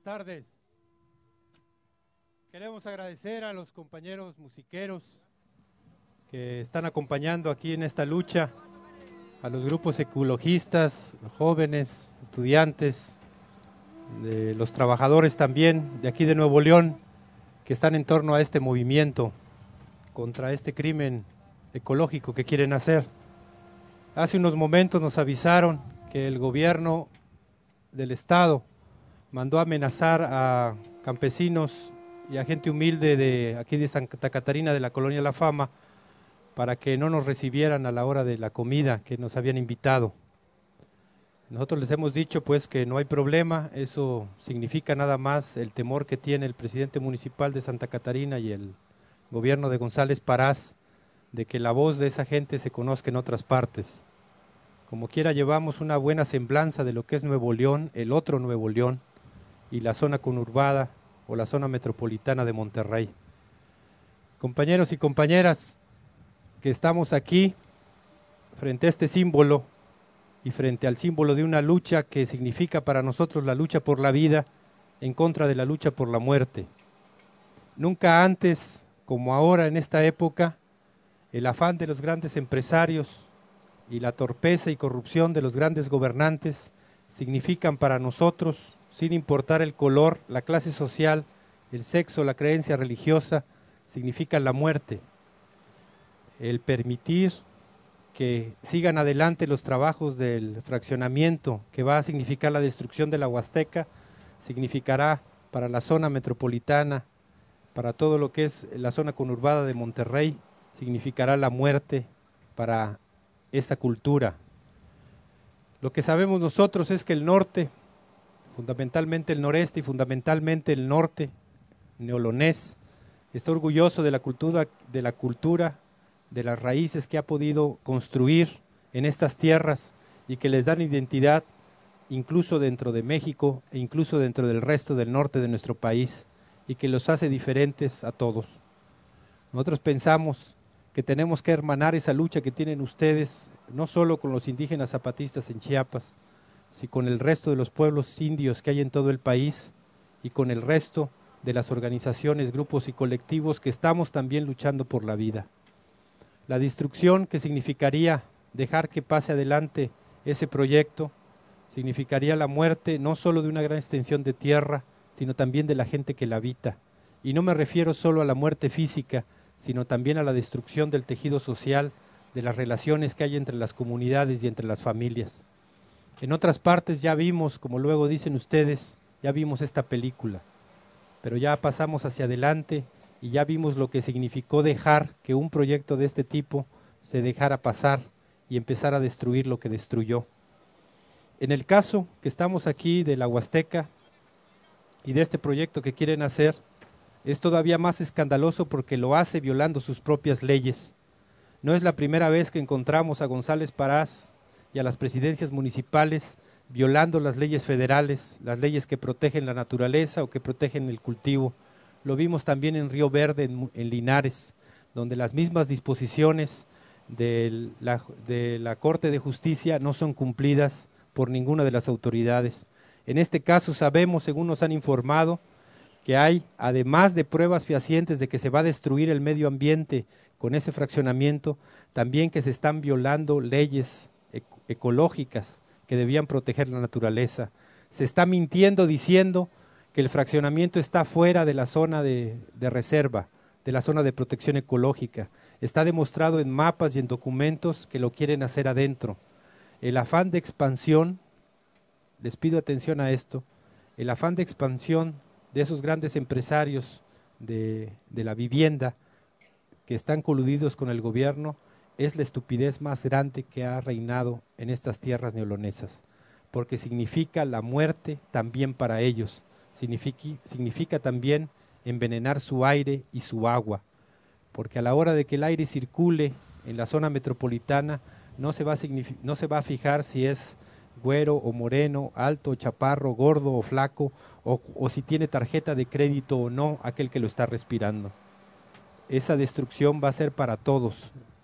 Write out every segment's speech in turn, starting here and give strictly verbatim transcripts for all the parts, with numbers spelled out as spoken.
Buenas tardes. Queremos agradecer a los compañeros musiqueros que están acompañando aquí en esta lucha, a los grupos ecologistas, jóvenes, estudiantes, de los trabajadores también de aquí de Nuevo León, que están en torno a este movimiento contra este crimen ecológico que quieren hacer. Hace unos momentos nos avisaron que el gobierno del estado mandó amenazar a campesinos y a gente humilde de aquí de Santa Catarina, de la colonia La Fama, para que no nos recibieran a la hora de la comida que nos habían invitado. Nosotros les hemos dicho pues que no hay problema, eso significa nada más el temor que tiene el presidente municipal de Santa Catarina y el gobierno de González Parás de que la voz de esa gente se conozca en otras partes. Como quiera, llevamos una buena semblanza de lo que es Nuevo León, el otro Nuevo León, y la zona conurbada o la zona metropolitana de Monterrey. Compañeros y compañeras que estamos aquí frente a este símbolo y frente al símbolo de una lucha que significa para nosotros la lucha por la vida en contra de la lucha por la muerte. Nunca antes, como ahora en esta época, el afán de los grandes empresarios y la torpeza y corrupción de los grandes gobernantes significan para nosotros, sin importar el color, la clase social, el sexo, la creencia religiosa, significan la muerte. El permitir que sigan adelante los trabajos del fraccionamiento, que va a significar la destrucción de la Huasteca, significará para la zona metropolitana, para todo lo que es la zona conurbada de Monterrey, significará la muerte para esa cultura. Lo que sabemos nosotros es que el norte, fundamentalmente el noreste y fundamentalmente el norte neolonés, está orgulloso de la cultura, de la cultura, de las raíces que ha podido construir en estas tierras y que les dan identidad incluso dentro de México e incluso dentro del resto del norte de nuestro país y que los hace diferentes a todos. Nosotros pensamos que tenemos que hermanar esa lucha que tienen ustedes, no solo con los indígenas zapatistas en Chiapas, sino con el resto de los pueblos indios que hay en todo el país y con el resto de las organizaciones, grupos y colectivos que estamos también luchando por la vida. La destrucción que significaría dejar que pase adelante ese proyecto, significaría la muerte no solo de una gran extensión de tierra, sino también de la gente que la habita. Y no me refiero solo a la muerte física, sino también a la destrucción del tejido social, de las relaciones que hay entre las comunidades y entre las familias. En otras partes ya vimos, como luego dicen ustedes, ya vimos esta película, pero ya pasamos hacia adelante y ya vimos lo que significó dejar que un proyecto de este tipo se dejara pasar y empezar a destruir lo que destruyó. En el caso que estamos aquí de la Huasteca y de este proyecto que quieren hacer, es todavía más escandaloso porque lo hace violando sus propias leyes. No es la primera vez que encontramos a González Parás y a las presidencias municipales violando las leyes federales, las leyes que protegen la naturaleza o que protegen el cultivo. Lo vimos también en Río Verde, en, en Linares, donde las mismas disposiciones de la, de la Corte de Justicia no son cumplidas por ninguna de las autoridades. En este caso sabemos, según nos han informado, que hay, además de pruebas fehacientes de que se va a destruir el medio ambiente con ese fraccionamiento, también que se están violando leyes ec- ecológicas que debían proteger la naturaleza. Se está mintiendo diciendo que el fraccionamiento está fuera de la zona de, de reserva, de la zona de protección ecológica. Está demostrado en mapas y en documentos que lo quieren hacer adentro. El afán de expansión, les pido atención a esto, el afán de expansión de esos grandes empresarios de, de la vivienda que están coludidos con el gobierno es la estupidez más grande que ha reinado en estas tierras neolonesas, porque significa la muerte también para ellos, significa, significa también envenenar su aire y su agua, porque a la hora de que el aire circule en la zona metropolitana no se va a, no se va a fijar si es güero o moreno, alto o chaparro, gordo o flaco, o, o si tiene tarjeta de crédito o no aquel que lo está respirando. Esa destrucción va a ser para todos.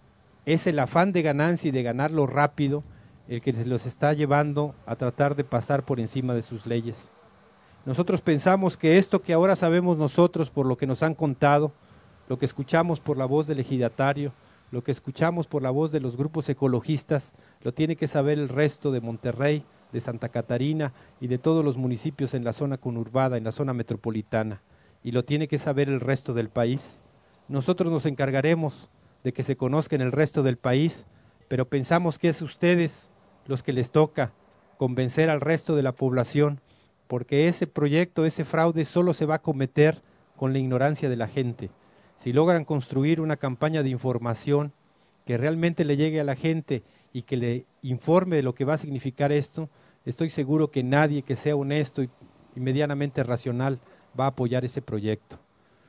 Es el afán de ganancia y de ganarlo rápido el que los está llevando a tratar de pasar por encima de sus leyes. Nosotros pensamos que esto que ahora sabemos nosotros por lo que nos han contado, lo que escuchamos por la voz del ejidatario, lo que escuchamos por la voz de los grupos ecologistas, lo tiene que saber el resto de Monterrey, de Santa Catarina y de todos los municipios en la zona conurbada, en la zona metropolitana, y lo tiene que saber el resto del país. Nosotros nos encargaremos de que se conozca en el resto del país, pero pensamos que es ustedes los que les toca convencer al resto de la población, porque ese proyecto, ese fraude solo se va a cometer con la ignorancia de la gente. Si logran construir una campaña de información que realmente le llegue a la gente y que le informe de lo que va a significar esto, estoy seguro que nadie que sea honesto y, y medianamente racional va a apoyar ese proyecto.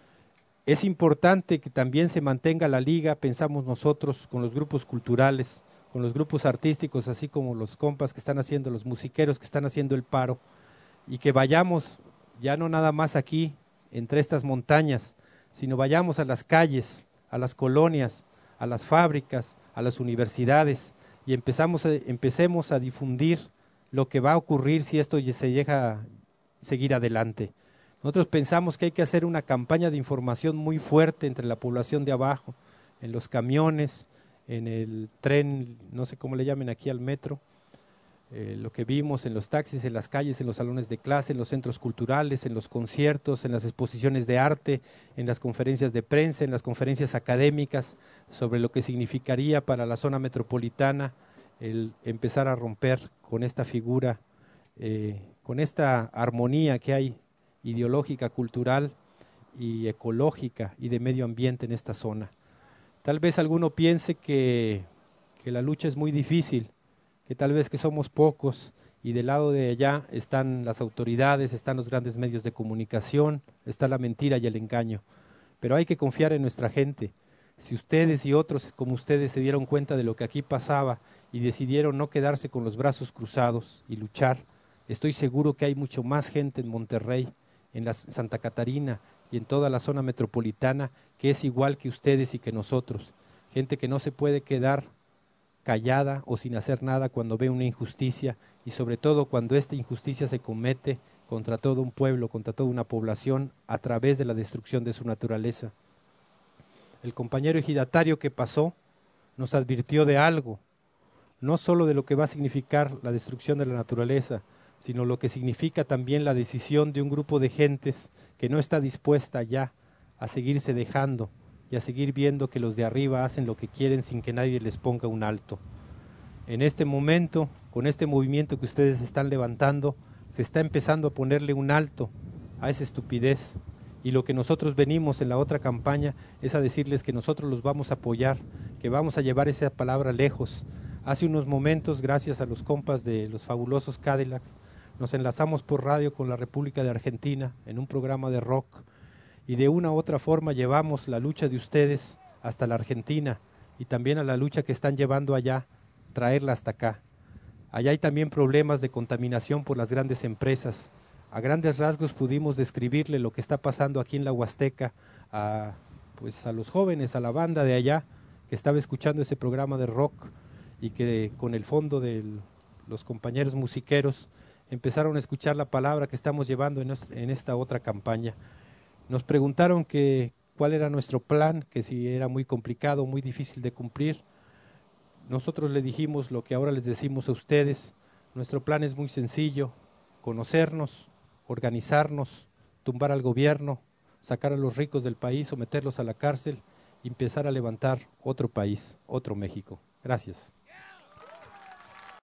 Es importante que también se mantenga la liga, pensamos nosotros, con los grupos culturales, con los grupos artísticos, así como los compas que están haciendo, los musiqueros que están haciendo el paro, y que vayamos, ya no nada más aquí, entre estas montañas, sino vayamos a las calles, a las colonias, a las fábricas, a las universidades, y empezamos a, empecemos a difundir lo que va a ocurrir si esto se llega a seguir adelante. Nosotros pensamos que hay que hacer una campaña de información muy fuerte entre la población de abajo, en los camiones, en el tren, no sé cómo le llamen aquí al metro, eh, lo que vimos en los taxis, en las calles, en los salones de clase, en los centros culturales, en los conciertos, en las exposiciones de arte, en las conferencias de prensa, en las conferencias académicas, sobre lo que significaría para la zona metropolitana el empezar a romper con esta figura, eh, con esta armonía que hay ideológica, cultural y ecológica y de medio ambiente en esta zona. Tal vez alguno piense que, que la lucha es muy difícil, que tal vez que somos pocos y del lado de allá están las autoridades, están los grandes medios de comunicación, está la mentira y el engaño, pero hay que confiar en nuestra gente. Si ustedes y otros como ustedes se dieron cuenta de lo que aquí pasaba y decidieron no quedarse con los brazos cruzados y luchar, estoy seguro que hay mucho más gente en Monterrey, en la Santa Catarina y en toda la zona metropolitana que es igual que ustedes y que nosotros, gente que no se puede quedar callada o sin hacer nada cuando ve una injusticia y sobre todo cuando esta injusticia se comete contra todo un pueblo, contra toda una población a través de la destrucción de su naturaleza. El compañero ejidatario que pasó nos advirtió de algo, no solo de lo que va a significar la destrucción de la naturaleza, sino lo que significa también la decisión de un grupo de gentes que no está dispuesta ya a seguirse dejando y a seguir viendo que los de arriba hacen lo que quieren sin que nadie les ponga un alto. En este momento, con este movimiento que ustedes están levantando, se está empezando a ponerle un alto a esa estupidez, y lo que nosotros venimos en la otra campaña es a decirles que nosotros los vamos a apoyar, que vamos a llevar esa palabra lejos. Hace unos momentos, gracias a los compas de los fabulosos Cadillacs, nos enlazamos por radio con la República de Argentina en un programa de rock, y de una u otra forma llevamos la lucha de ustedes hasta la Argentina y también a la lucha que están llevando allá, traerla hasta acá. Allá hay también problemas de contaminación por las grandes empresas. A grandes rasgos pudimos describirle lo que está pasando aquí en la Huasteca a, pues a los jóvenes, a la banda de allá que estaba escuchando ese programa de rock y que con el fondo de los compañeros musiqueros empezaron a escuchar la palabra que estamos llevando en, en esta otra campaña. Nos preguntaron que cuál era nuestro plan, que si era muy complicado, muy difícil de cumplir. Nosotros le dijimos lo que ahora les decimos a ustedes. Nuestro plan es muy sencillo: conocernos, organizarnos, tumbar al gobierno, sacar a los ricos del país, someterlos a la cárcel y empezar a levantar otro país, otro México. Gracias.